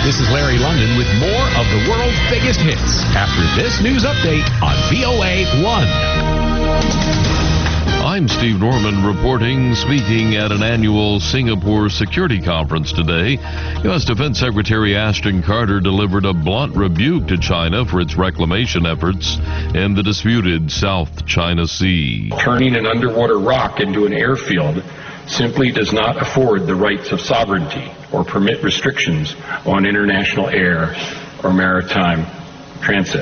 This is Larry London with more of the world's biggest hits after this news update on VOA 1. I'm Steve Norman reporting, speaking at an annual Singapore Security Conference today. U.S. Defense Secretary Ashton Carter delivered a blunt rebuke to China for its reclamation efforts in the disputed South China Sea. Turning an underwater rock into an airfield simply does not afford the rights of sovereignty or permit restrictions on international air or maritime transit.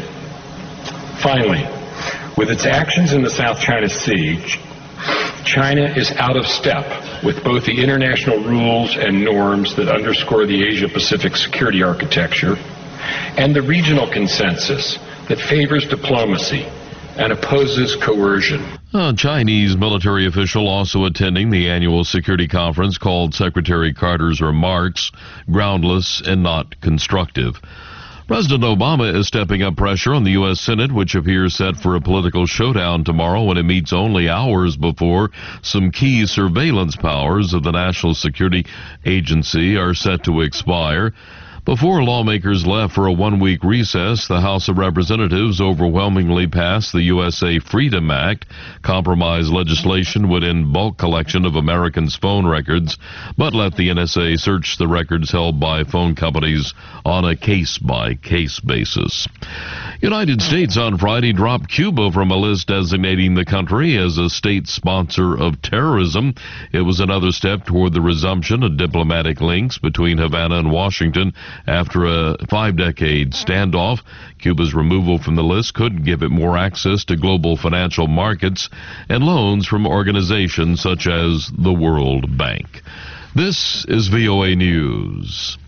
Finally, with its actions in the South China Sea, China is out of step with both the international rules and norms that underscore the Asia-Pacific security architecture and the regional consensus that favors diplomacy and opposes coercion. A Chinese military official also attending the annual security conference called Secretary Carter's remarks groundless and not constructive. President Obama is stepping up pressure on the U.S. Senate, which appears set for a political showdown tomorrow when it meets only hours before some key surveillance powers of the National Security Agency are set to expire. Before lawmakers left for a one-week recess, the House of Representatives overwhelmingly passed the USA Freedom Act. Compromise legislation would end bulk collection of Americans' phone records, but let the NSA search the records held by phone companies on a case-by-case basis. United States on Friday dropped Cuba from a list designating the country as a state sponsor of terrorism. It was another step toward the resumption of diplomatic links between Havana and Washington after a 5-decade standoff. Cuba's removal from the list could give it more access to global financial markets and loans from organizations such as the World Bank. This is VOA News.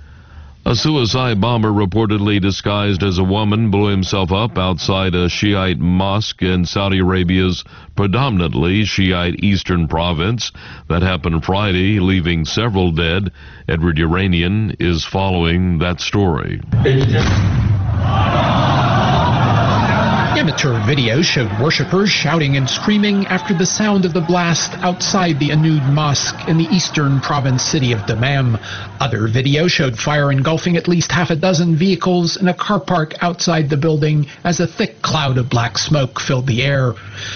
A suicide bomber reportedly disguised as a woman blew himself up outside a Shiite mosque in Saudi Arabia's predominantly Shiite eastern province. That happened Friday, leaving several dead. Edward Uranian is following that story. Amateur video showed worshippers shouting and screaming after the sound of the blast outside the Anud Mosque in the eastern province city of Dammam. Other video showed fire engulfing at least half a dozen vehicles in a car park outside the building as a thick cloud of black smoke filled the air.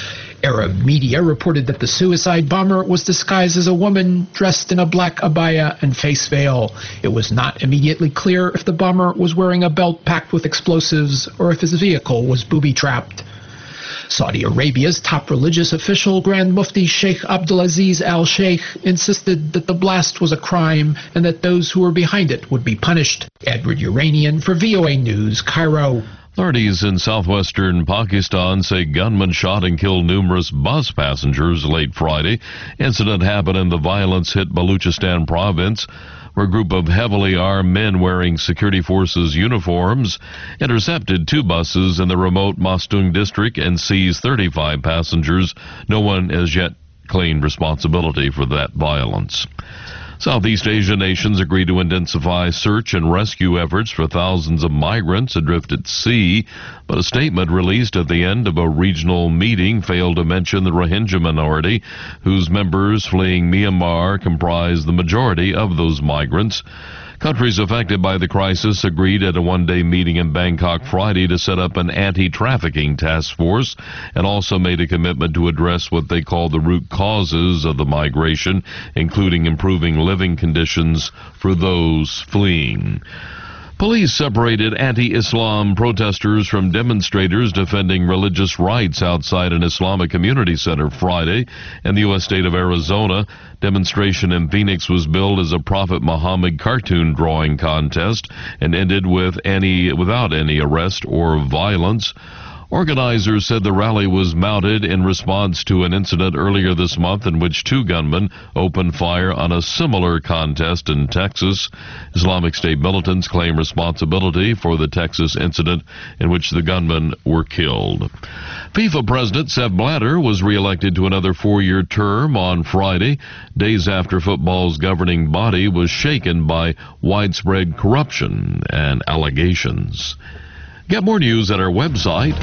Arab media reported that the suicide bomber was disguised as a woman dressed in a black abaya and face veil. It was not immediately clear if the bomber was wearing a belt packed with explosives or if his vehicle was booby-trapped. Saudi Arabia's top religious official, Grand Mufti Sheikh Abdulaziz Al Sheikh, insisted that the blast was a crime and that those who were behind it would be punished. Edward Uranian for VOA News, Cairo. Authorities in southwestern Pakistan say gunmen shot and killed numerous bus passengers late Friday. Incident happened in the violence-hit Baluchistan province, where a group of heavily armed men wearing security forces uniforms intercepted 2 buses in the remote Mastung district and seized 35 passengers. No one has yet claimed responsibility for that violence. Southeast Asian nations agreed to intensify search and rescue efforts for thousands of migrants adrift at sea, but a statement released at the end of a regional meeting failed to mention the Rohingya minority, whose members fleeing Myanmar comprise the majority of those migrants. Countries affected by the crisis agreed at a one-day meeting in Bangkok Friday to set up an anti-trafficking task force and also made a commitment to address what they call the root causes of the migration, including improving living conditions for those fleeing. Police separated anti-Islam protesters from demonstrators defending religious rights outside an Islamic community center Friday in the U.S. state of Arizona. Demonstration in Phoenix was billed as a Prophet Muhammad cartoon drawing contest and ended without any arrest or violence. Organizers said the rally was mounted in response to an incident earlier this month in which 2 gunmen opened fire on a similar contest in Texas. Islamic State militants claim responsibility for the Texas incident in which the gunmen were killed. FIFA President Sepp Blatter was reelected to another 4-year term on Friday, days after football's governing body was shaken by widespread corruption and allegations. Get more news at our website,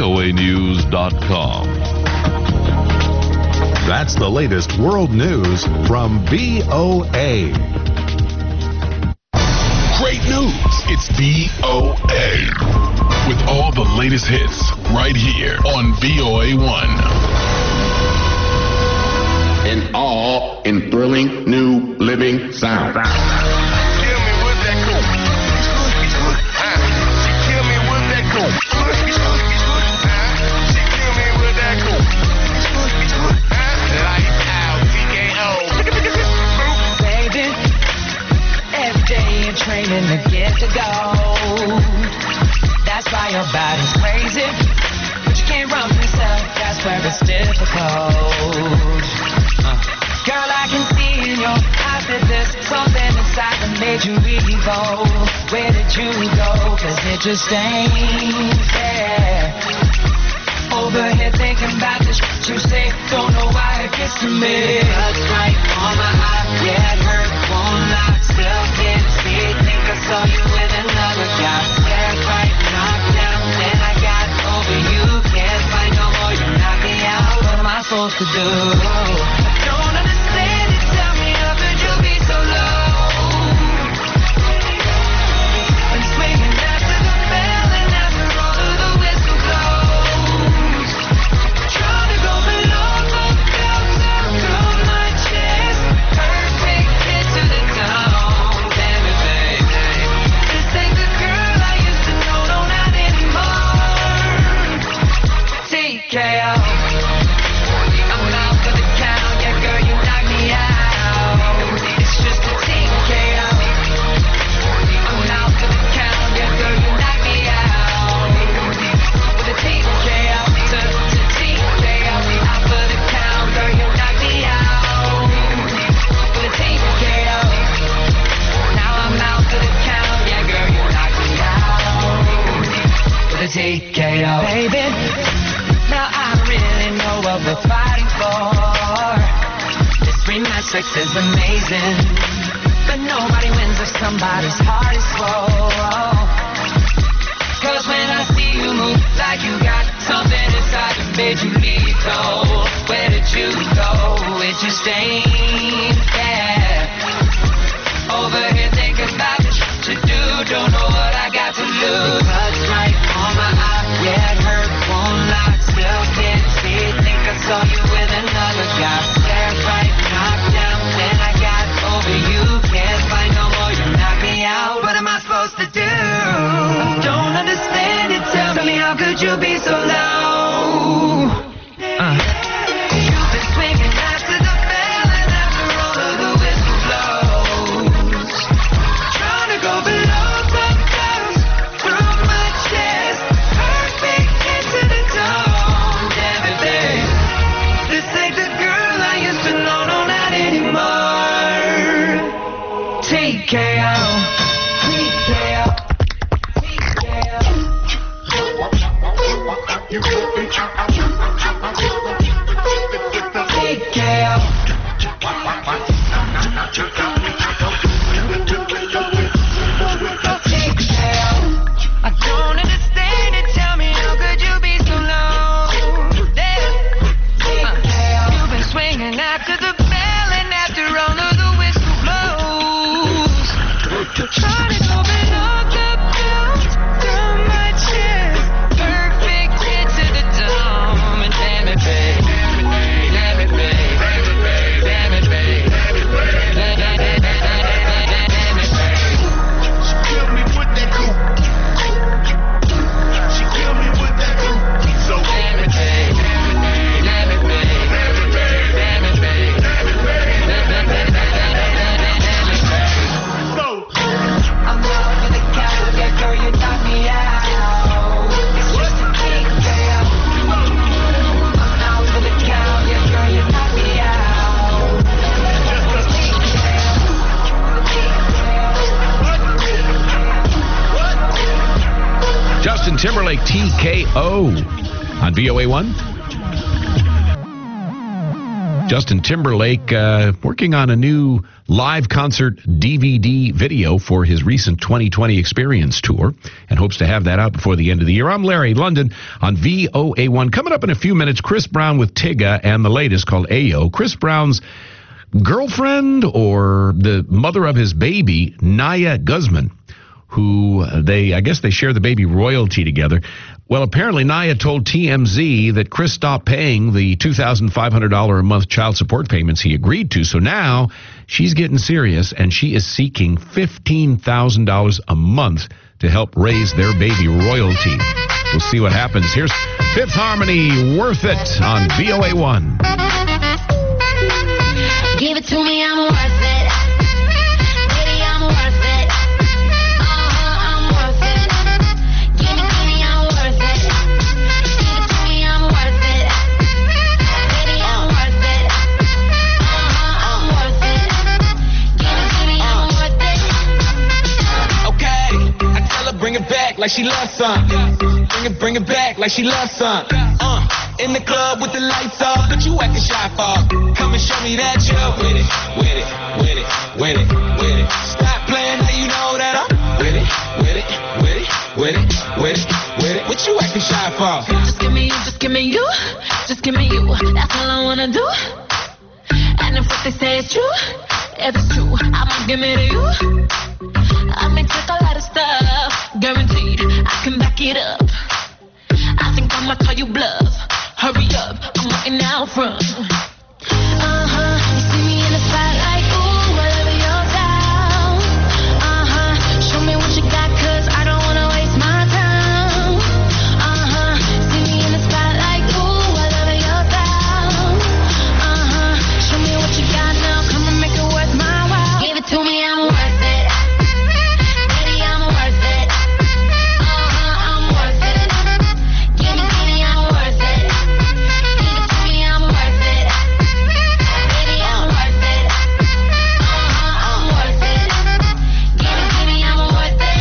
voanews.com. That's the latest world news from VOA. Great news! lose. It's VOA. With all the latest hits right here on VOA1. And all in thrilling new living sound. Kill me with that cool. She kill me with that cool. She kill me with that cool. Lights out, TKO. Baby, every day you're training to get to go. That's why your body's crazy, but you can't run from yourself. That's where it's difficult. Girl, I can see in your eyes that there's something inside that made you evil. Where did you go? 'Cause it just ain't fair. Over here thinking about the shit you say. Don't know why it gets to me. Blood's right on my eye. Yeah, it hurt, won't lie. Still can't see it. Think I saw you with another guy. Yeah, right, knocked down. Then I got over you. Can't fight no more. You knock me out. What am I supposed to do? TKO. Baby, now I really know what we're fighting for. This rematch sex is amazing, but nobody wins if somebody's heart is full. 'Cause when I see you move like you got something inside that made you lethal, where did you go? It just ain't fair. Over here thinking about the shit you do, don't know what I got to lose. Blood's right on my eye, yeah, it hurt, won't lie. Still can't see it, think I saw you with another guy. Yeah, right, knocked down, then I got over you. Can't fight no more, you knock me out. What am I supposed to do? I don't understand it, tell me how could you be so low? You've been swinging after the bell and after all of the whistle blows. Trying to go below the clouds, through my chest, perfect into the dawn. Damn it, babe, this ain't the girl I used to know, no, not anymore. TKO, TKO, TKO. I don't understand it, tell me how could you be so low? You've been swinging after the bell and after all of the whistle blows. Trying to go below the belt, through my chest, perfect hit to the dome. And damn it, babe, damn it, babe, damn it, babe, damn it, babe. She kill me with that cool. She kill me with that cool. So Damn it, babe, damn it, babe, damn it, babe, damn it, babe, damn it, babe, damn it, babe. so I'm out for the count, yeah, girl, you knock me out. It's just a TKO. I'm out for the count, yeah, girl, you knock me out. It's TKO. Justin Timberlake, TKO on VOA1. Justin Timberlake working on a new live concert DVD video for his recent 2020 Experience tour and hopes to have that out before the end of the year. I'm Larry London on VOA1. Coming up in a few minutes, Chris Brown with Tyga and the latest called Ayo. Chris Brown's girlfriend or the mother of his baby, Naya Guzman, who I guess they share the baby royalty together. Well, apparently Naya told TMZ that Chris stopped paying the $2,500 a month child support payments he agreed to. So now she's getting serious, and she is seeking $15,000 a month to help raise their baby royalty. We'll see what happens. Here's Fifth Harmony, Worth It, on VOA1. Give it to me, I'm worth it. Baby, I'm worth it. I'm worth it. Give it to me, I'm worth it. Give it to me, I'm worth it. Baby, I'm worth it. I'm worth it. Give it to me, I'm worth it. Okay, I tell her bring it back like she loves some. Bring it back like she loves some. In the club with the lights off, but you acting shy for. Come and show me that you're with it, with it, with it, with it, with it. Stop playing, now you know that I'm with it, with it, with it, with it, with it, with it. What you acting shy for? Just give me you, just give me you, just give me you. That's all I wanna do. And if what they say is true, if it's true, I'ma give it to you. I may take a lot of stuff, guaranteed I can back it up. I think I'ma call you bluff. Hurry up, I'm waiting out front. You see me in the spotlight, ooh, I love your style. Show me what you got, cause I don't wanna waste my time. See me in the spotlight, ooh, I love your style. Show me what you got now, come and make it worth my while. Give it to me, I'm worth it. Baby, I'm worth it. I'm worth it. Give it to me, I'm worth it. Give it to me, I'm worth it. Baby, I'm worth it. I'm worth it. Give it to me, I'm worth it.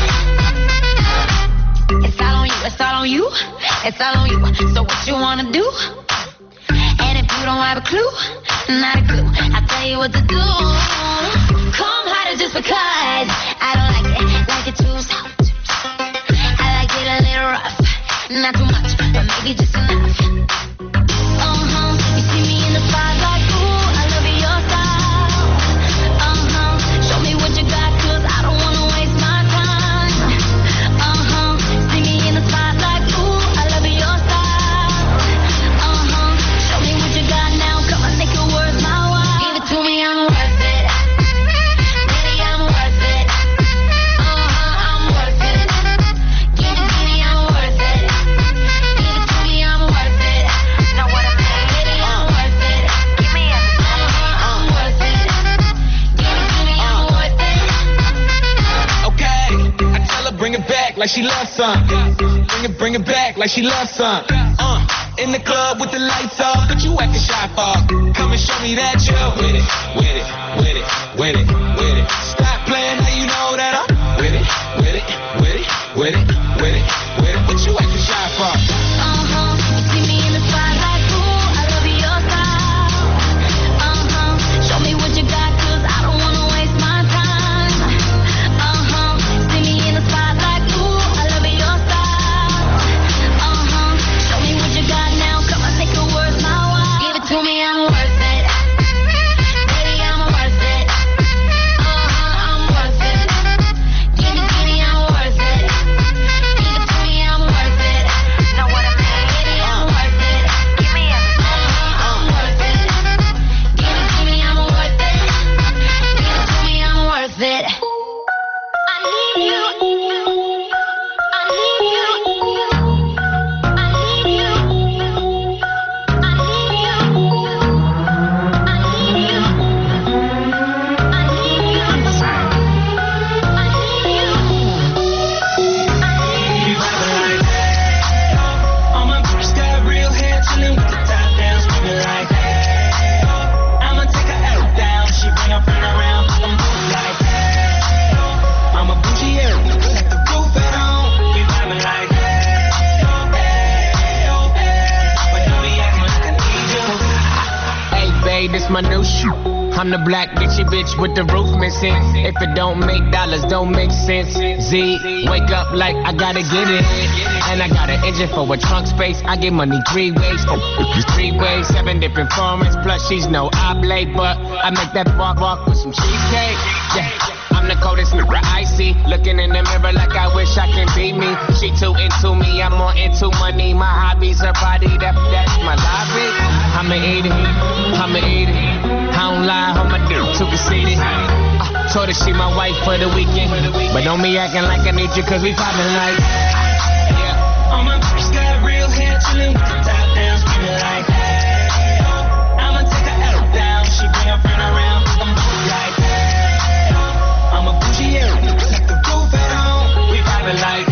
It's all on you, it's all on you, it's all on you. So what you wanna do? And if you don't have a clue, not a clue, I'll tell you what to do. Come harder just because I don't like it too soft. I like it a little rough, not too much, but maybe just enough. You see me in the spotlight, ooh, I love your style. Show me what you got, cause I don't wanna waste my time. See me in the spotlight, ooh, I love your style. Show me what you got now, come on, make it worth my while. Give it to me, I'm worth it. Baby, I'm worth it. I'm worth it. Give it to me, I'm worth it. Give it to me, I'm worth it. Know what I mean? Baby, I'm worth it. Give me a I'm worth it. Give it to me, I'm worth it. Okay, I tell her bring it back like she loves some. Bring it back like she loves some. In the club with the lights off, but you acting shy for. Come and show me that you're with it, with it, with it, with it, with it. Stop playing, now you know that I'm with it, with it, with it, with it, with it, with it. What you acting shy for? You see me in the spotlight, ooh, I love your style. Show me what you got, cause I don't wanna waste my time. See me in the spotlight, ooh, I love your style. Show me what you got now, come on, make it worth my while. Give it to me, I'm worth it. Baby, I'm worth it. I'm worth it. Give it to me, I'm worth it. Give it to me, I'm worth it. Know what I mean? Baby, I'm worth it. Give me a I'm worth it. Give it to me, I'm worth it. Give it to me, I'm worth it. I need you. I need you. I need you. I need you. I need you. I need you. All my bitches got real hair, chillin' with the top down, screaming like, hey, I'ma take her out down. She bring her friend around, I'ma move like, hey, I'm a bougie, yeah, let the roof at home. We vibing like, hey, but don't be acting like I need you. Hey, babe, this my new shoe. I'm the black bitchy bitch with the roof missing. If it don't make dollars, don't make sense. Z, wake up like I gotta get it. And I got an engine for a trunk space. I get money 3 ways. 3 ways, 7 different formats. Plus, she's no oblate, but I make that walk with some cheesecake. Yeah. I'm the coldest nigga I see. Looking in the mirror like I wish I can be me. She too into me, I'm more into money. My hobbies, her body, that's my lobby. I'ma eat it, I'ma eat it. I don't lie, hold my dick too conceited. Told her she my wife for the weekend, but don't be acting like I need you, cause we poppin' like. Yeah. All my bitches got real hair, chillin' with the top down, screamin' like. I'ma take her out down, she bring her friend around, I'm like. I'm a bougie, yeah, like the roof at home. We poppin' like.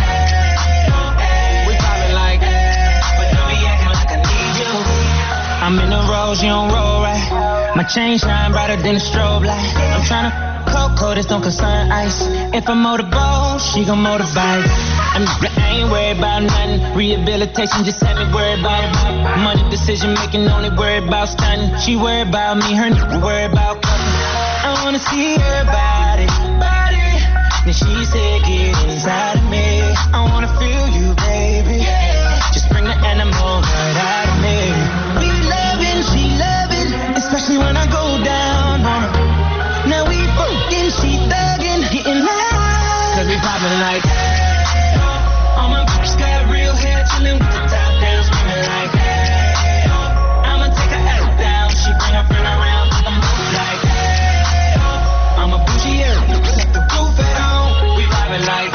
We poppin' like. But don't be acting like I need you. I'm in the Rolls, you don't roll right. My chain shine brighter than a strobe light. I'm tryna cold, this don't concern ice. If I motorboat, she gon' motorbike. I ain't worried about nothing. Rehabilitation just had me worried about it. Money decision making, only worried about stunning. She worried about me, her nigga worried about cutting. I wanna see her body. Then she said, get inside of me. I wanna feel you, baby. Just bring the animal right out of me. We loving, she loving, especially when I go down on her. Now we fucking, she thuggin', getting loud. Cause we poppin' like. All my bitches got real hair, chillin' with the top down, screamin' like. I'ma take her out down, she bring her friend around, I'm like. I'm a bougie, yeah, like the roof at home. We poppin' like.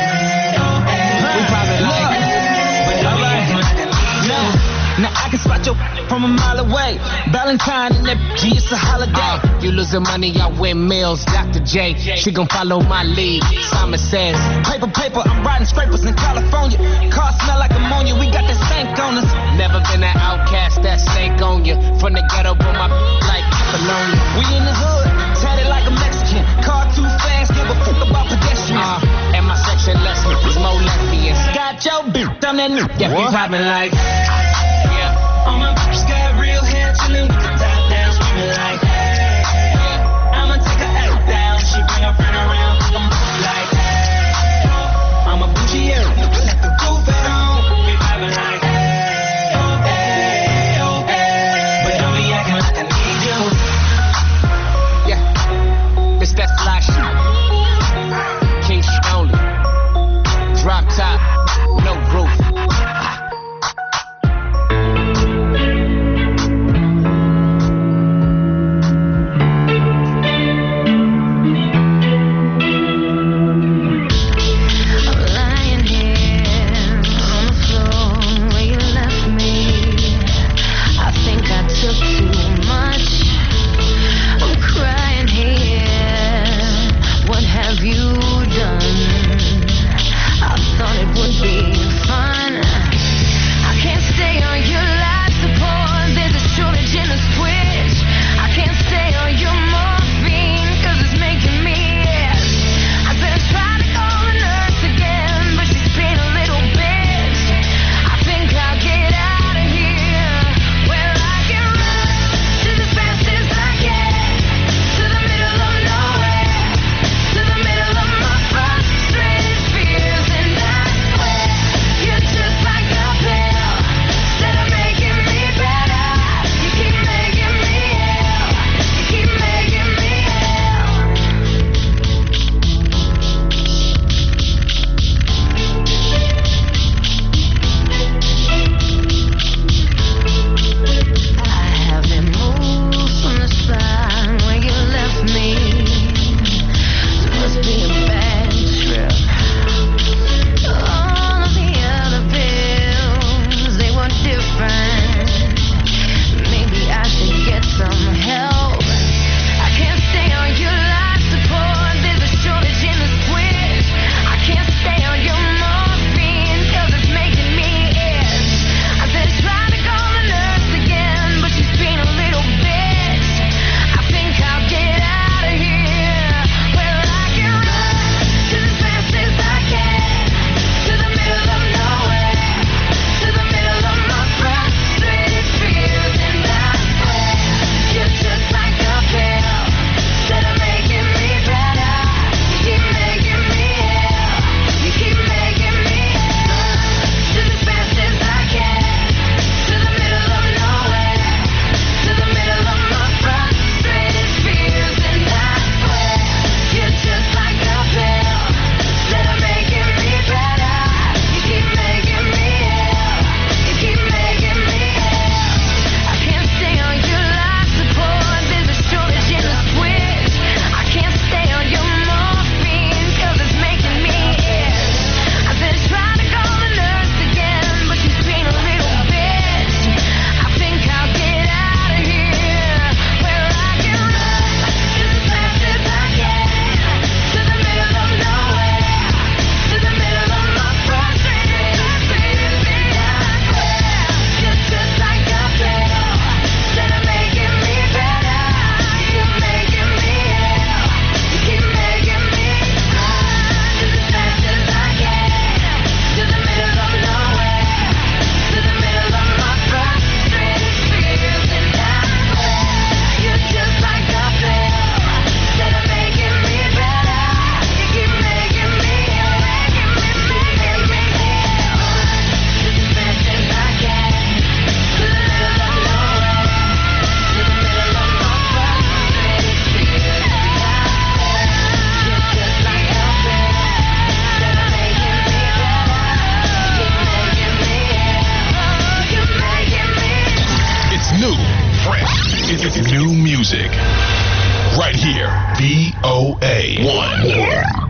We poppin' like. But don't be acting like I need you. Now I can spot your from a mile away. Valentine and that G, it's a holiday. You losing money, I win meals. Dr. J, she gon' follow my lead. Simon says, paper, I'm riding scrapers in California. Car smell like ammonia, we got that stank on us. Never been an outcast, that stank on you. From the ghetto, but my like Apollonia. We in the hood, tatted like a Mexican. Car too fast, give a fuck about pedestrians. And my section less is more lesbians. Got your bitch on that new, yeah, we poppin' like. All my bitches got real hair, chillin' with the top down, screamin' like. I'ma take her out down, she bring her friend around, I'm like. I'm a bougie, yeah, like the roof at home. We poppin' like. But don't be acting like I need you. Yeah, it's that fly shit. King shit only. Drop top, no roof. music. Right here, VOA 1.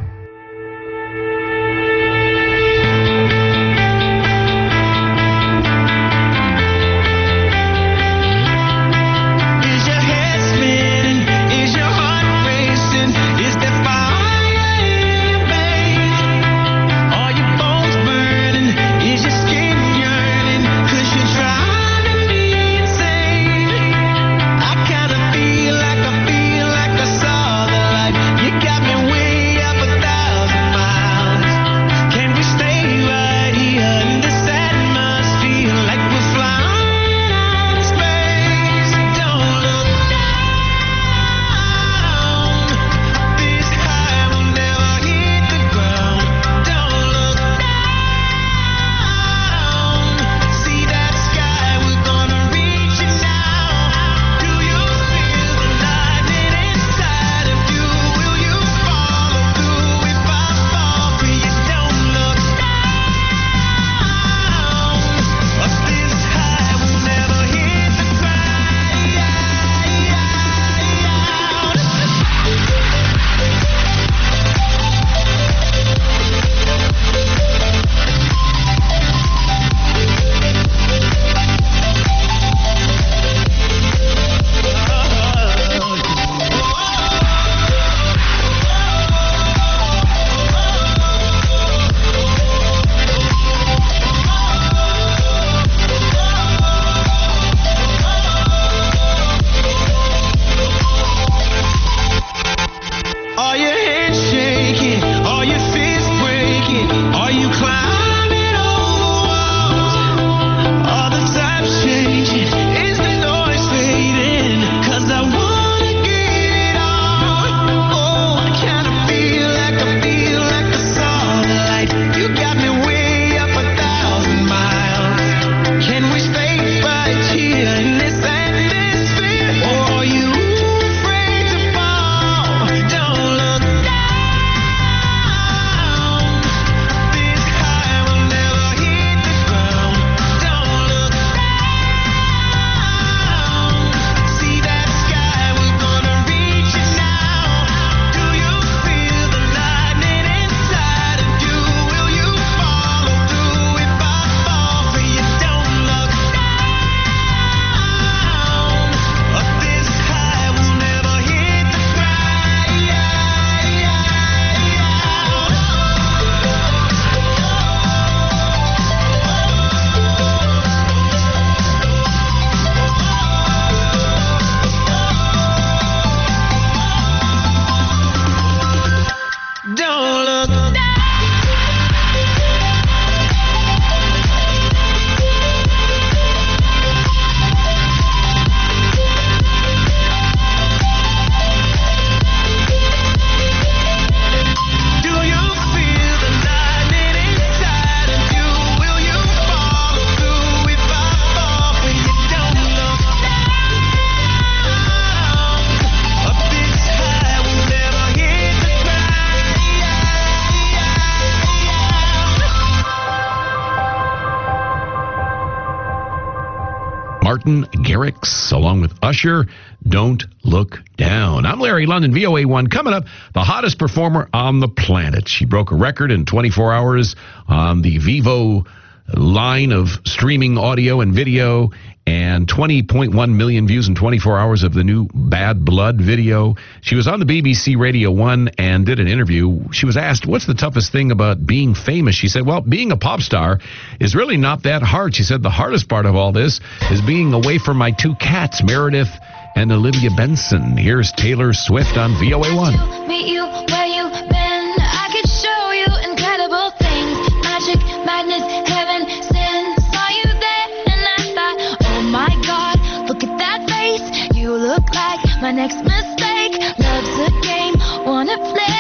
Martin Garrix, along with Usher, Don't Look Down. I'm Larry London, VOA 1. Coming up, the hottest performer on the planet. She broke a record in 24 hours on the Vivo line of streaming audio and video, and 20.1 million views in 24 hours of the new Bad Blood video. She was on the BBC Radio 1 and did an interview. She was asked, what's the toughest thing about being famous? She said, well, being a pop star is really not that hard. She said, the hardest part of all this is being away from my two cats, Meredith and Olivia Benson. Here's Taylor Swift on VOA 1. Meet you where you've been. I could show you incredible things. Magic, madness, heaven, sin. Saw you there and I thought, oh my God, look at that face. You look like my next mistake. Love's a game, wanna play.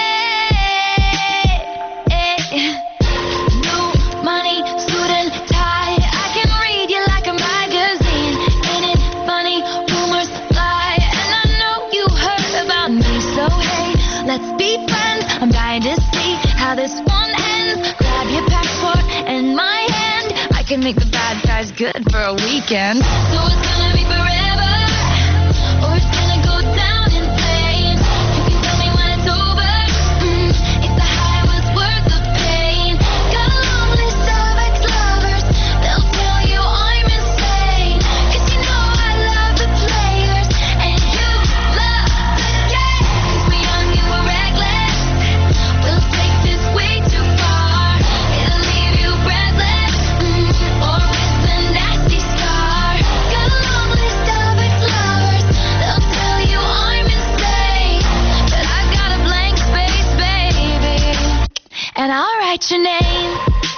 New money, suit and tie. I can read you like a magazine. Ain't it funny? Rumors fly, and I know you heard about me. So hey, let's be friends. I'm dying to see how this one ends. Grab your passport and my hand. I can make the bad guys good for a weekend. So it's gonna be forever, or it's gonna go down. I'll write your name.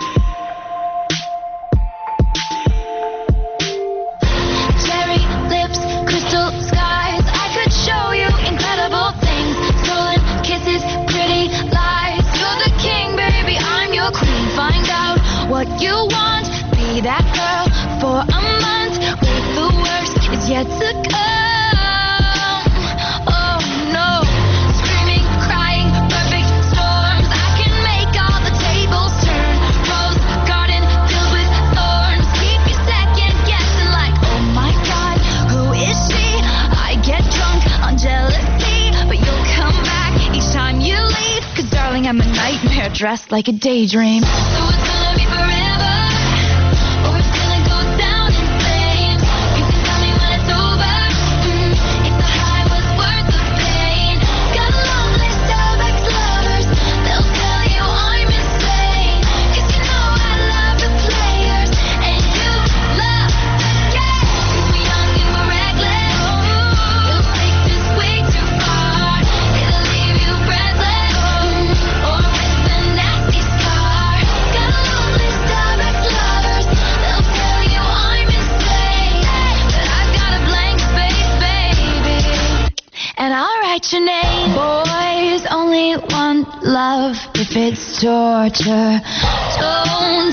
Cherry lips, crystal skies. I could show you incredible things. Stolen kisses, pretty lies. You're the king, baby, I'm your queen. Find out what you want. Be that girl for a month. Wait, the worst is yet to come. Oh no. Screaming, crying, perfect storms. I can make all the tables turn. Rose garden filled with thorns. Keep you second guessing like, oh my god, who is she? I get drunk on jealousy, but you'll come back each time you leave. Cause darling, I'm a nightmare dressed like a daydream. So it's gonna be forever, or it's gonna go down in flames. You can tell me when it's over. If the high was worth the pain. Got a long list of ex-lovers. They'll tell you I'm insane. Cause you know I love the players, and you love the game. We're young and we're reckless. We'll take this way too far. It'll leave you breathless, or with a nasty scar. Got a long list of ex-lovers. They'll tell you I'm insane, but I've got a blank space, baby, and I'll write your name. Boys only want love if it's torture. Don't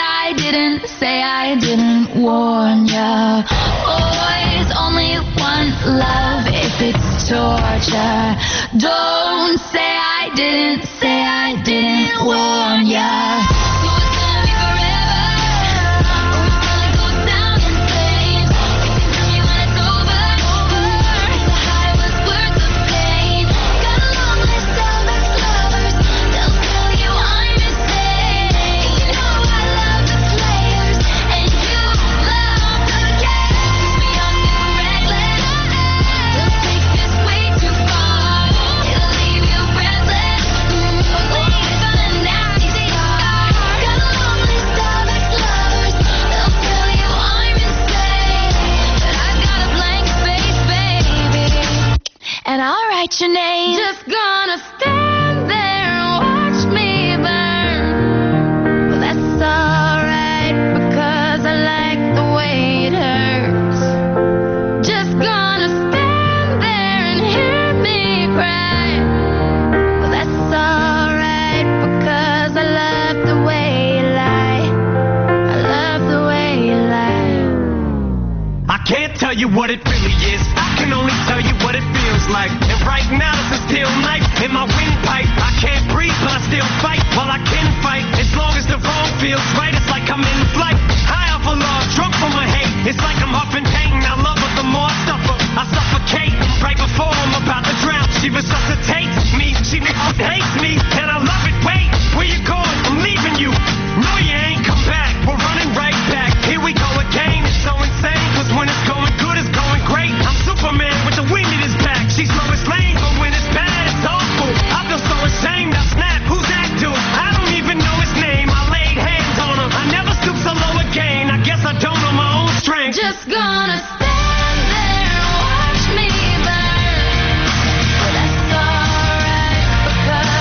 say I didn't warn ya. Boys only want love if it's torture. Don't say I didn't warn ya. So it's gonna be forever, or it's gonna go down in flames. You can tell me when it's over. If the high was worth the pain. Got a long list of ex-lovers. They'll tell you I'm insane. You know I love the players, and you love the game. We're young and we're reckless. We'll take this way too far. It'll leave you breathless, or with a nasty scar. Got a long list of ex-lovers. They'll tell you I'm insane, but I've got a blank space, baby, and I'll write your name. Just gonna stand there and watch me burn. Well, that's alright, because I like the way it hurts. Just gonna stand there and hear me cry. Well, that's alright, because I love the way you lie. I love the way you lie. I can't tell you what it really is. I can only tell you what it feels like. And right now it's a steel knife in my windpipe. I can't breathe, but I still fight. Well, I can fight as long as the wrong feels right. It's like I'm in flight, high off of love, drunk from my hate. It's like I'm huffing pain. I love her the more I suffer. I suffocate right before I'm about to drown. She resuscitates me. She hates me, and I love it. Wait, where you going? I'm leaving you. No, you ain't come back. We're running right back. Here we go again. It's so insane, cause when it's going good, it's going great. I'm Superman with the wind in his back. She's Lois Lane, but when it's bad, it's awful. I feel so ashamed. I snap. Who's that dude? I don't even know his name. I laid hands on him. I never stoop so low again. I guess I don't know my own strength. Just gonna stand there and watch me burn. Well, that's alright, because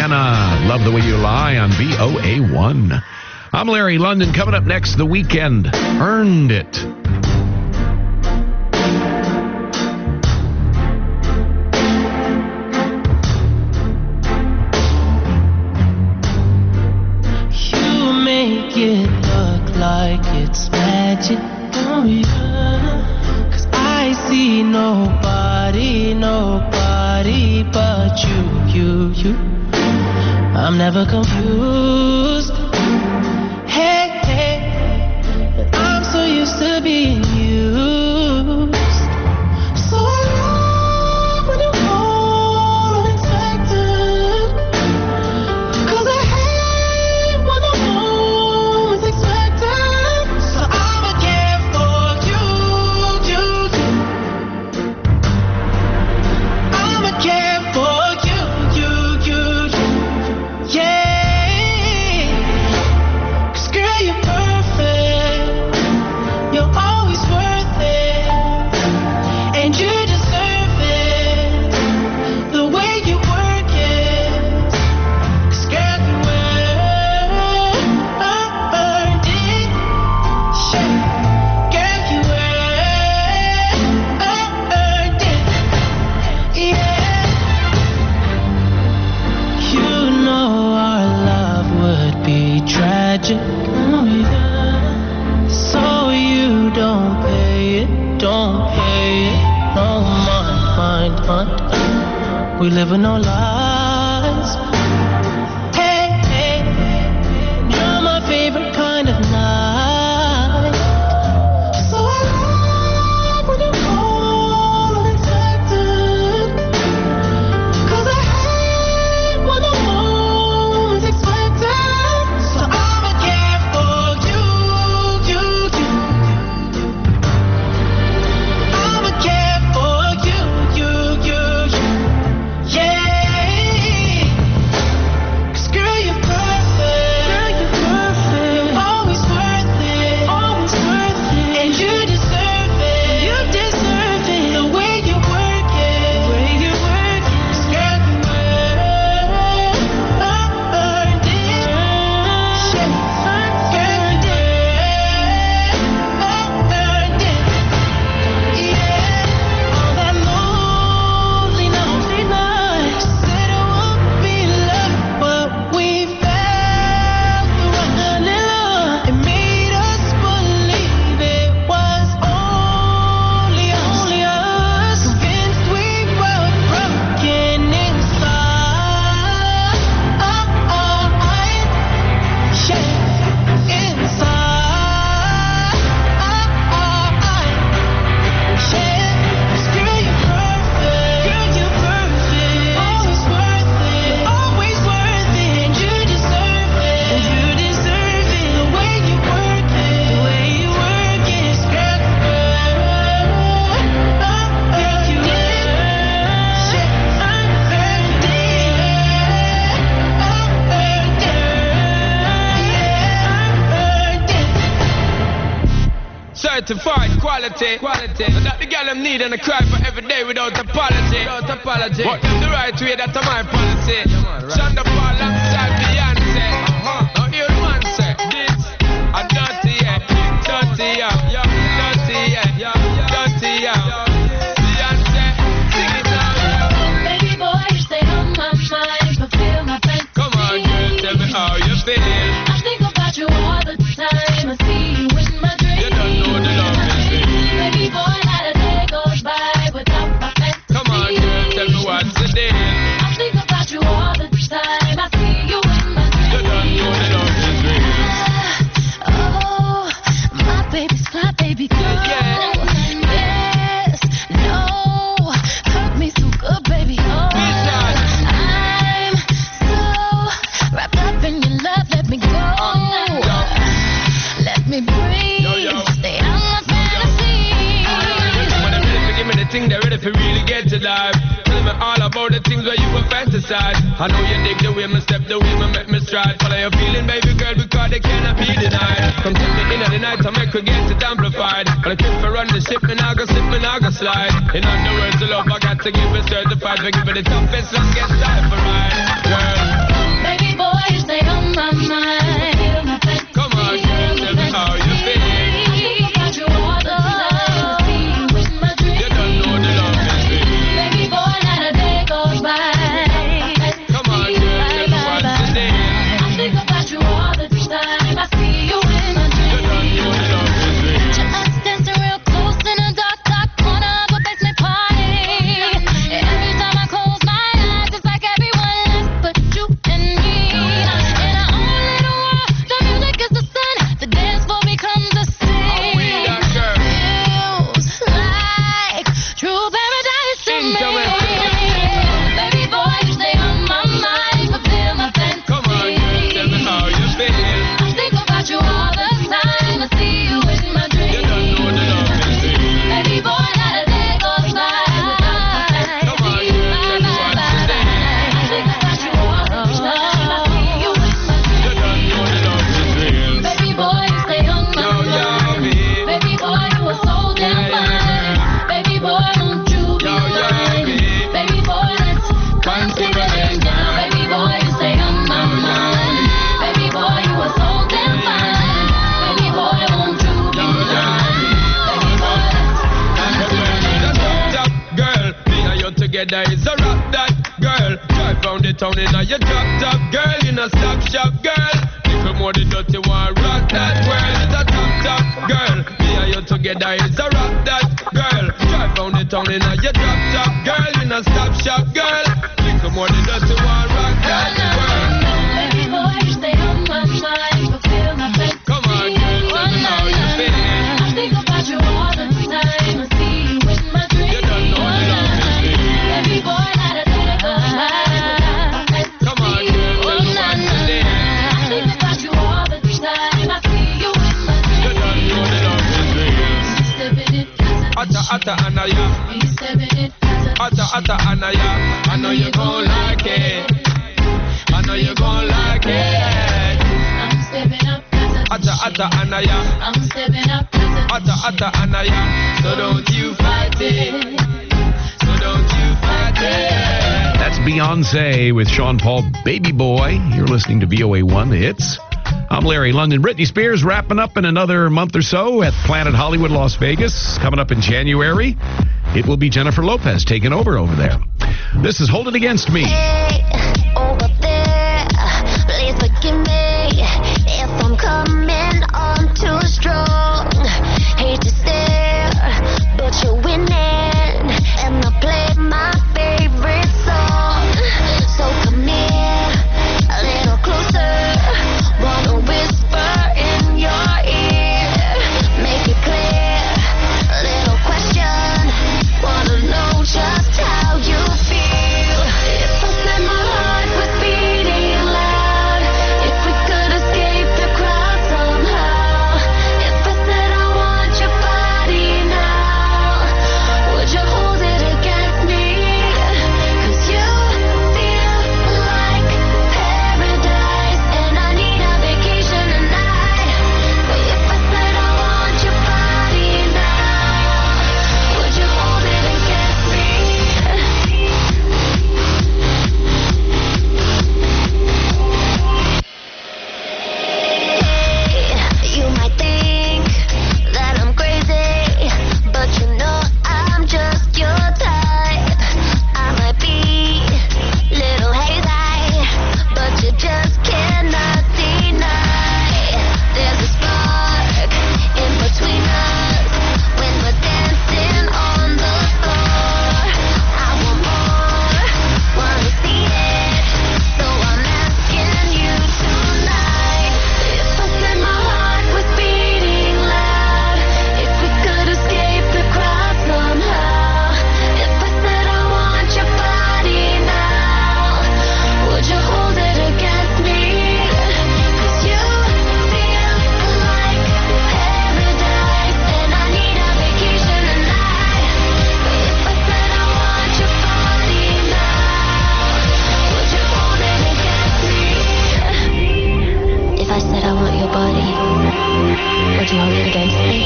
Rihanna, Love the Way You Lie on VOA1. I'm Larry London. Coming up next, The Weekend, Earned It. You make it look like it's magic, oh yeah. 'Cause I see nobody but you. I'm never confused. Hey, but I'm so used to being used. So I love when you call unexpected. 'Cause I hate when the moment's expected. So I'ma care for you. I'ma care for you. Yeah. 'Cause girl, you're perfect. You're always worth it. And you deserve it. The way you work it. 'Cause girl, you earned it. Yeah. Girl, you earned it. Yeah. You know our love would be tragic, oh yeah. So you don't pay it, no mind. We live with no lies. Hey, you're my favorite kind of night. So I love when you call unexpected. 'Cause I hate when the moment's expected. So I'ma care for you. I'ma care for you. Yeah. 'Cause girl, you're perfect. You're always worth it. And you deserve it. The way you work it. 'Cause girl, you earned it. Yeah. Girl, you earned it. Yeah. All that lonely night. Said it would be love, but we felt the running love. It made us believe it was only us. Convinced we were broken inside. Yeah. Inside. Yeah. 'Cause girl, you're perfect. Always worth it. And you deserve it. The way you work it. 'Cause girl, you certified quality. That the girl them need and I cry for every day without apology. What is the right way? That's my policy. Shonda Paul alongside Beyonce. Now hear the man say this. A dirty yeah. Beyonce, sing it now. Baby boy, you stay on my mind, fulfill my fantasy. Come on, girl, tell me how you feel. I think about you all the time. I see you in my dreams. You don't know the love is real. Baby boy, not a day goes by without my fantasy. Come on, girl, tell me what's the deal. I think about you all the time. I see you in my dreams. You don't know the love is real. Oh, my baby's fly, baby girl. Yes, no, hurt me so good, baby. Oh, I'm so wrapped up in your love. Let me go. Let me breathe. Stay out my fantasy. When they're ready to give me the thing, they're ready to really get to life. Tell me all about the things where you were fantasize. I know you dig the way me step, the way me make me stride. Follow your feeling, baby girl, because they cannot be denied. Come take me in at the night, I make her get it amplified. But I keep for run the ship, and I go slip, and I go slide. In other words, the love I got to give it certified. For give it the toughest, let's get started for ride. Girl, Come on, girl, tell me how you feel. You don't know the love is real. Come on, girl, tell me what's the deal. You don't know the love is real. Just dancing real close in a dark, dark corner of a basement party. Every time I close my eyes, it's like everyone left but you and me. In our own little world, the music is the sun, the dance floor becomes the sea. Feels like true paradise to me. Baby boy, you stay on my mind, fulfill my fantasy. Come on, girl, tell me how you feel. I think about you all the time. I see you in my dreams. You don't know the love is real. Baby boy, not a day goes by. Come on, girl, tell me what's the deal. I think about you all the time. I see you in my You don't know the love is real. Baby boy, you stay on my Yo, mind. yo, me. Baby boy, you are so damn fine. Baby boy, won't you be Yo, yo, mine? me. Baby boy, let's consider it now. Baby boy, you stay on my mind. Baby boy, you are so damn fine. Baby boy, won't you be mine? Baby boy, let's consider it That's now. top girl. Me and you together is a rock that girl. Drive round the town in a your drop top girl. In a stop shop girl. Little more the dirty one rock that world. It's a top girl. Me and you together is a rock that girl. Drive round the town in a your drop top girl. In a stop shop girl. Little more the dirty one rock that world. Baby boy, you stay on my mind. Fulfill my fantasy. Come on, girl, tell me how you feel. I think about you all the time. I see you in my dreams. You don't know the love is real. Baby boy, not a day goes by. Come on, girl, tell me what's the deal. I think about you all the time. I see you in my You dreams. don't know the love is real. Stepping it, Atta atta anaya. stepping it. Atta atta anaya. I know you gon' like it. I know you gon' like it. I'm stepping up. Atta atta anaya. I'm stepping up. Atta atta anaya. So don't you fight it. So don't you fight it. That's Beyonce with Sean Paul, Baby Boy. You're listening to VOA1, the hits. I'm Larry London. Britney Spears wrapping up in another month or so at Planet Hollywood, Las Vegas. Coming up in January, it will be Jennifer Lopez taking over there. This is Hold It Against Me. Hey, over there, please forgive me if I'm coming on too strong. Hate to stare, but you're winning, and I play my favorite song. So come here, a little closer. Wanna whisper in your ear, make it clear. A little question, wanna know just how you feel. If I said my heart was beating loud, if we could escape the crowd somehow. If I said I want your body now, would you hold it against me? 'Cause you feel like paradise, and I need a vacation tonight. But if I said I want your body now, would you hold it against me? You might think that I'm crazy, but you know I'm just your type. I might be little hazy, but you just cannot deny. There's a spark in between us when we're dancing on the floor. I want more, wanna see it, so I'm asking you tonight. If I said my heart was beating loud, if we could escape the crowd somehow. If I said I want your body now, would you hold it against me? 'Cause you feel like paradise, and I need a vacation tonight. But if I said I want your body now, would you hold it against me? If I said I want your body, would you hold it against me?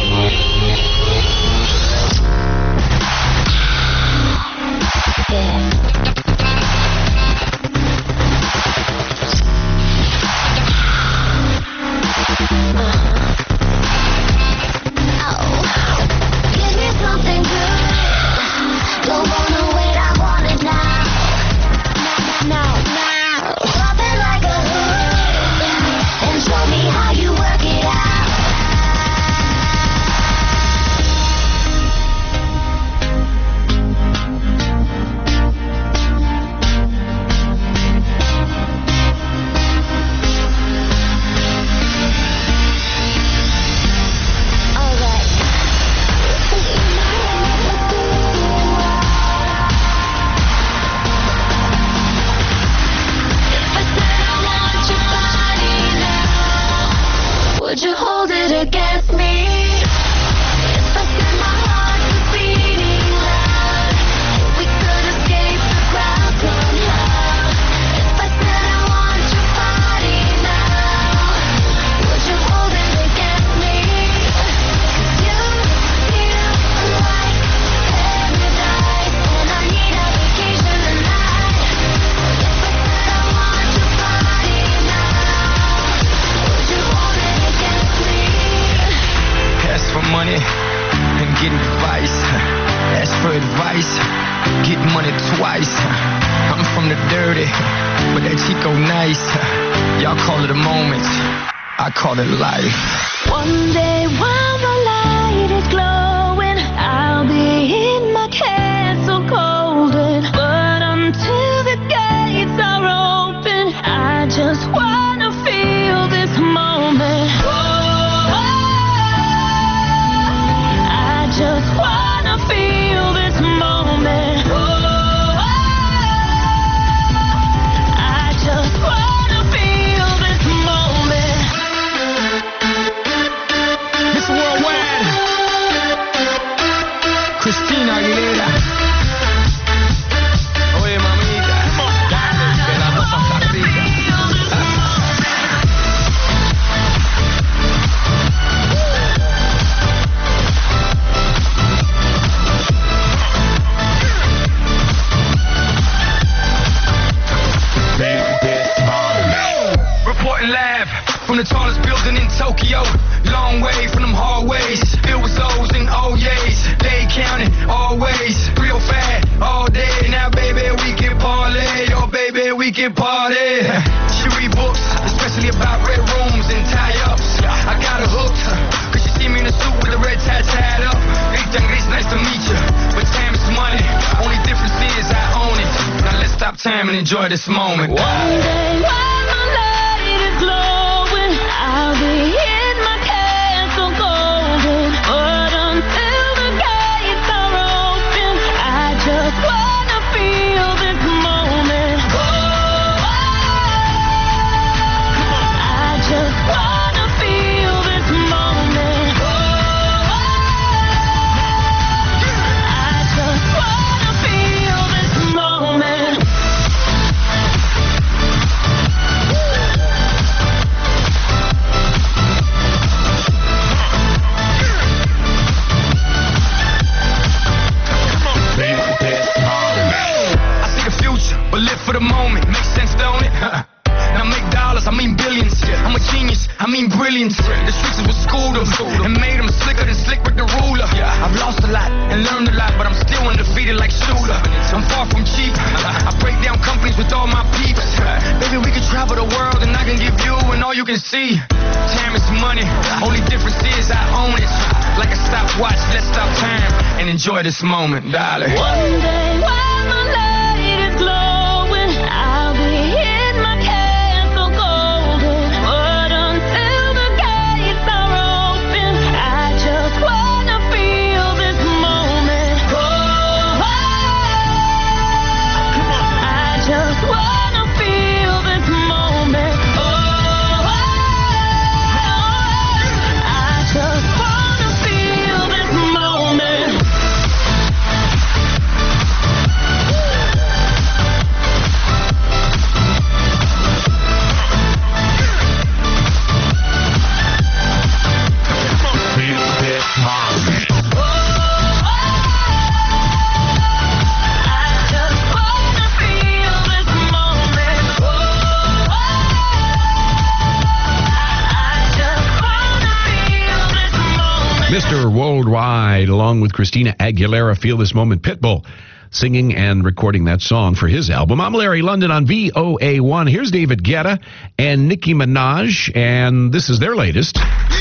Yeah. it, but that Chico nice. Y'all call it a moment, I call it life. One day while the light is glowing, I'll be in my castle golden. But until the gates are open, I just wanna feel this moment. I just wanna feel this moment. I just wanna feel this moment. Miss Worldwide, Christina Aguilera. Oye, mamita, dale, que la cosa está rica. Reporting live from the tallest building in Tokyo. Long way from them hallways, filled with O's and O's. They counting always, real fat all day. Now, baby, we can parlay. Oh, baby, we can party. She read books, especially about red rooms and tie-ups. I got her hooked, cause she see me in a suit with a red tie tied up. Rita Gris, nice to meet you, but time is money. Only difference is I own it. Now let's stop time and enjoy this moment. One day while the light is glowing, I'll be in my castle golden. But until the gates are open, I just wanna feel this moment. I just wanna feel this moment. I just wanna feel this moment. I see the future, but live for the moment. Makes sense, don't it? Now make dollars, I mean billions. I'm a genius, I mean brilliance. The streets was schooled them and made them slicker than slick with the ruler. I've lost a lot and learned a lot, but I'm still undefeated like Shula. I'm far from cheap. I break down companies with all my peeps. Baby, we can travel the world and I can give you and all you can see. Time is money, only difference is I own it. Like a stopwatch, let's stop time and enjoy this moment, darling. One day while the light is glowing, I'll be in my castle golden. But until the gates are open, I just wanna feel this moment. I just wanna feel this moment. I just wanna feel this moment. Mr. Worldwide, along with Christina Aguilera, Feel This Moment. Pitbull singing and recording that song for his album. I'm Larry London on VOA1. Here's David Guetta and Nicki Minaj, and this is their latest.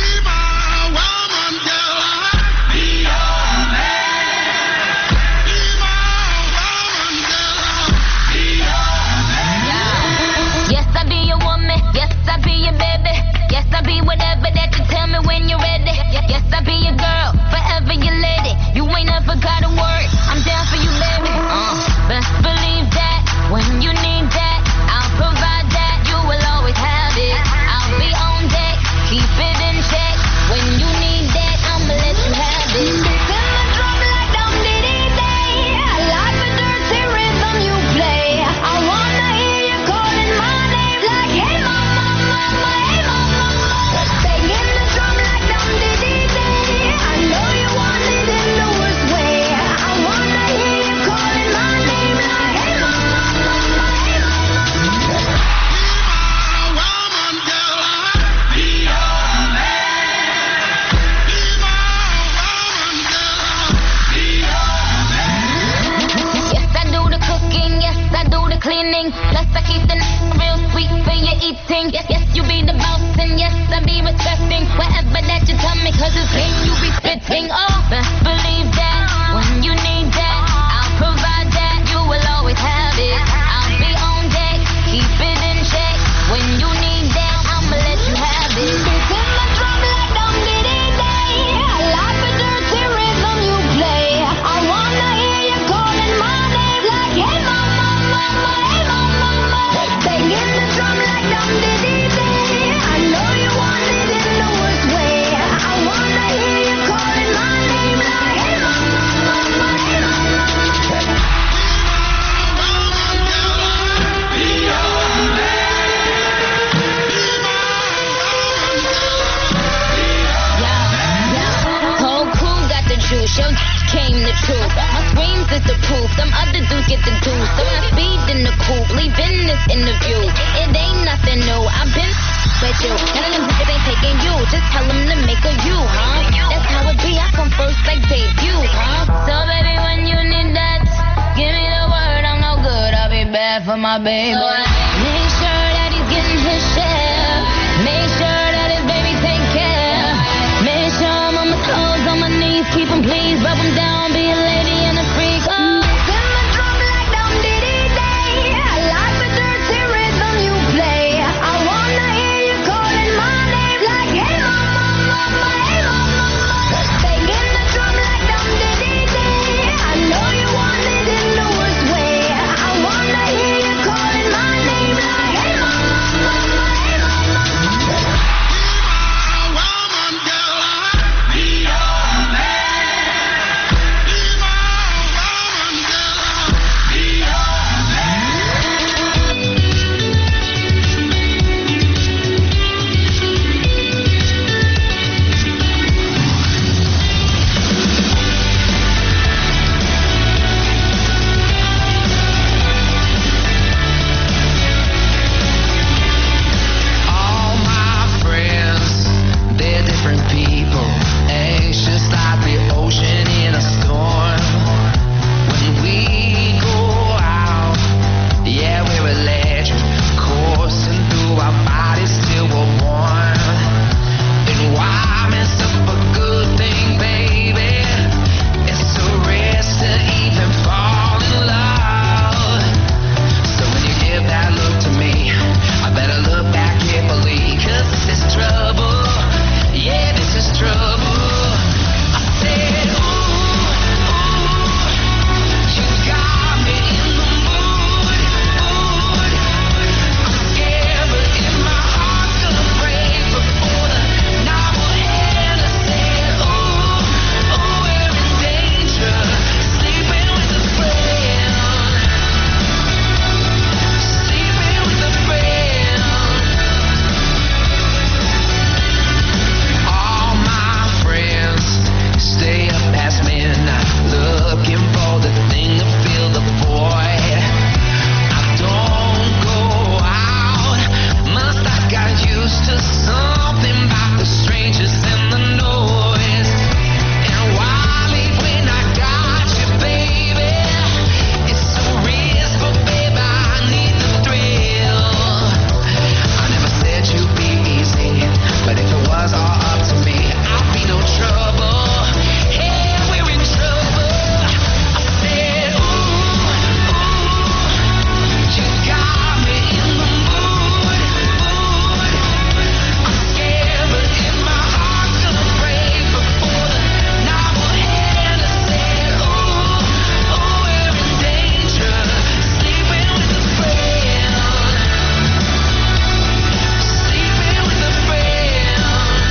Yes, I be your woman. Yes, I be your baby. Yes, I be whatever that you tell me when you're ready. Yes, I be your girl, forever your lady. You ain't never gotta worry. I'm down for you, baby. Best believe that when you need that, I'll provide that. You will always have it. I'll be on deck, keep it in check. When you need that, I'ma let you have it. Banging the drum like dum dee dee dee. Your came the truth. My screams is the proof. Some other dudes get the deuce. So I speed in the coupe, leaving this interview. It ain't nothing new. I've been with you. None of them bitches ain't taking you. Just tell them to make a you, huh? That's how it be. I come first like debut, huh? So baby, when you need that, give me the word. I'm no good. I'll be bad for my baby. So I make sure that he's getting his share. Make sure that his baby take care. Make sure I'm on my toes, on my knees. Keep him please, rub him down. Be a lady and a freak. Oh. Send my drum like Dum Diddy Day. I like the dirty rhythm you play. I wanna hear you calling my name like, hey mama, mama, hey mama, mama. Banging the drum like Dum Diddy Day. I know you want it in the worst way. I wanna hear you calling my name like, hey mama, mama, hey mama. All my friends, they're different people, anxious like the ocean in a storm. When we go out, yeah, we're electric, coursing through our bodies till we're warm. And why mess up a good thing, baby? It's a risk to even fall in love. So when you give that look to me, I better look back carefully, 'cause this is trouble. Yeah, this is trouble. I said, ooh, you got me in the mood. I'm scared, but if my heart's gonna break before the night will end, I said, ooh, we're in danger, sleeping with a friend. Sleeping with a friend. All my friends stay up past midnight, looking for the thing to fill the void. I don't go out, must I got used to something about the strangers and the noise. And why leave when I got you, baby? It's a risk, but baby, I need the thrill. I never said you'd be easy, but if it was all up to me, I'd be no trouble. Hey, we're in trouble. I said, ooh, you got me in the mood. I'm scared, but if my heart's gonna break before the night will end, I said, ooh, we're in danger, sleeping with a friend. Sleeping with a friend.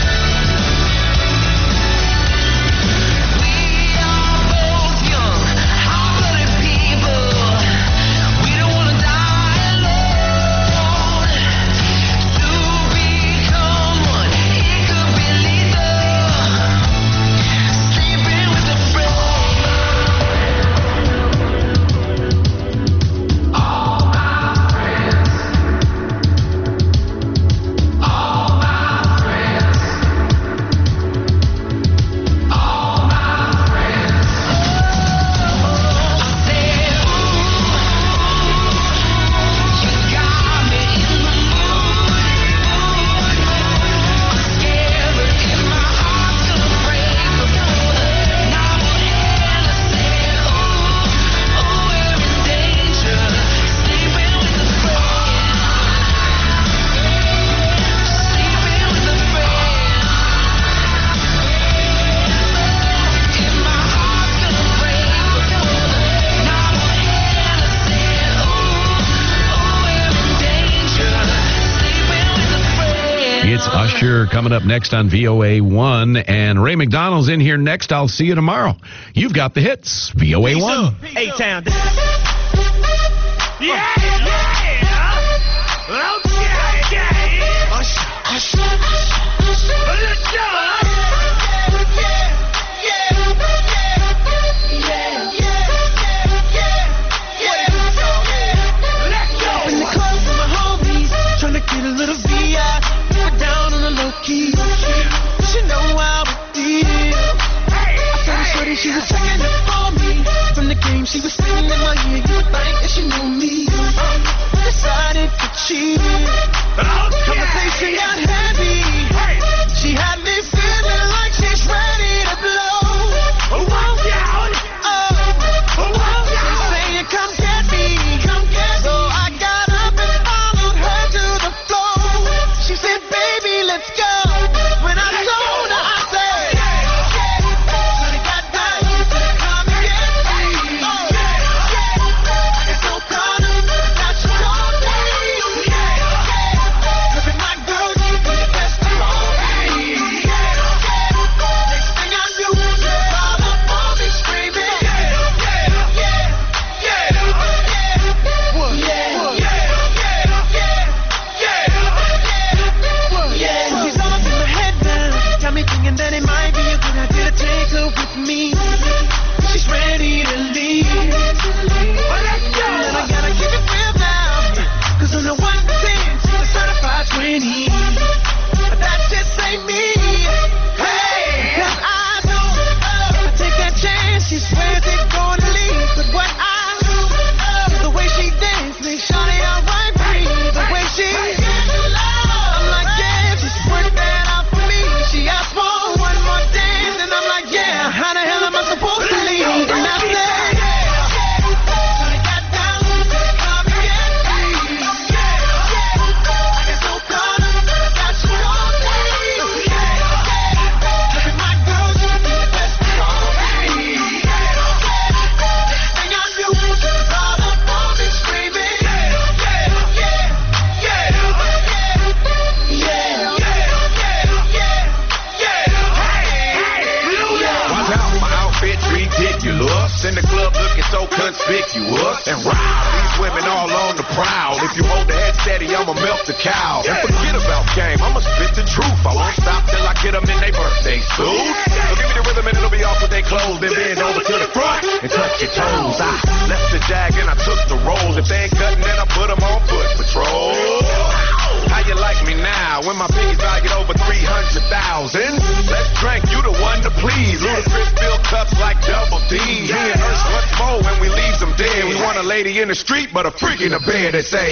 We are both young, hard-blooded people. We don't wanna die alone. To become one, it could be lethal. Sleeping with a friend. All my friends. All my friends. All my friends. I said, you got me in the mood. I'm scared, but if my heart's gonna break before the night will end, I said, we're in danger, sleeping with a friend. Sleeping with a friend. If my heart's gonna break before the night will end, I said, we're in danger, sleeping with a friend. It's Usher coming up next on VOA1, and Ray McDonald's in here next. I'll see you tomorrow. You've got the hits, VOA1. A-Town. Yeah, okay. Let's go. proud. If you hold the head steady, I'ma milk the cow. And forget about game, I'ma spit the truth. I won't stop till I get them in their birthday suit. So give me the rhythm and it'll be off with their clothes. Then bend over to the front and touch your toes. I left the jag and I took the rolls. If they ain't cutting, then I put them on foot patrol. How you like me now when my piggy's valued over 300,000? Let's drink, you the one to please. Ludacris fill cups like Double D. Me and Ursh once more when we leave them dead. We want a lady in the street, but a freak in the bed that say.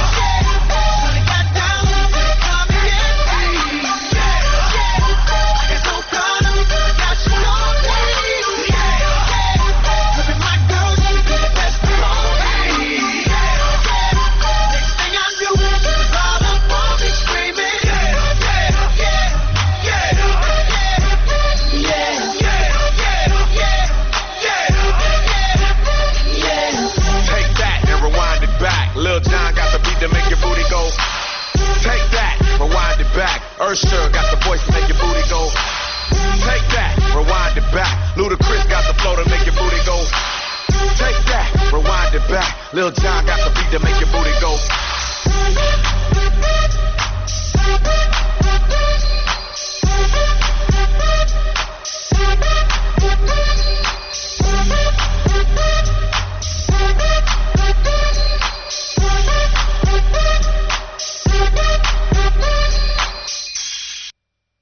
Ursher got the voice to make your booty go. Take that, rewind it back. Ludacris got the flow to make your booty go. Take that, rewind it back. Lil Jon got the beat to make your booty go.